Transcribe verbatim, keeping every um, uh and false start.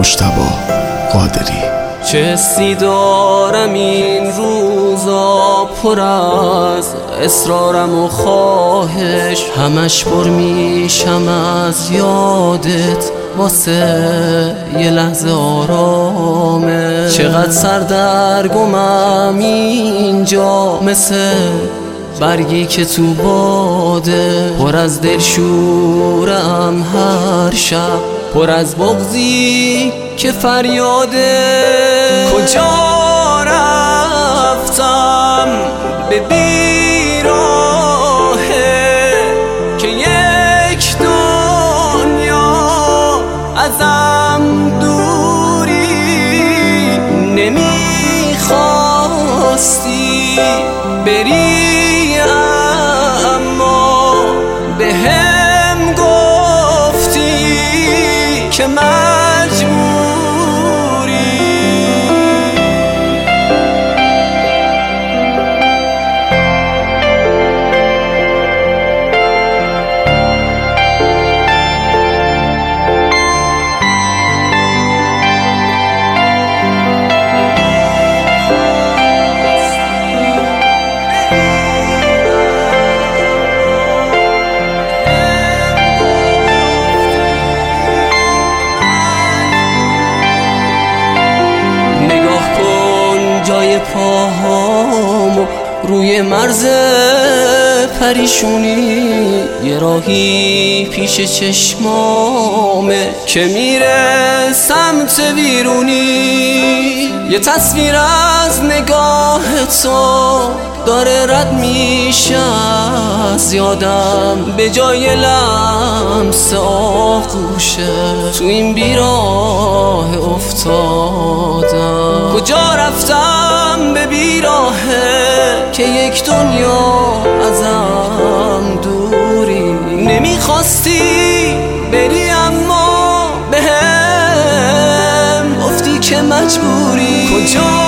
مجتبی قادری. چه حسی دارم این روزا، پر از اصرارم و خواهش، همش پر میشم از یادت واسه یه لحظه آرامه. چقدر سردرگمم اینجا، مثل برگی که تو باده، پر از دلشورم هر شب، پر از بغضی که فریاده. کجا رفتم به بیراهه که یک دنیا ازم دوری، نمیخواستی بری اما به هم گفتی که مجبوری. جای پاهامو روی مرز پریشونی، یه راهی پیش چشمامه که میره سمت ویرونی. یه تصویر از نگاه تو داره رد میشه از یادم، به جای لمس آغوشه تو این بیراه افتادم. کجا رفتم به بیراهه که یک دنیا ازم دوری، نمیخواستی بری اما به هم گفتی که مجبوری. کجا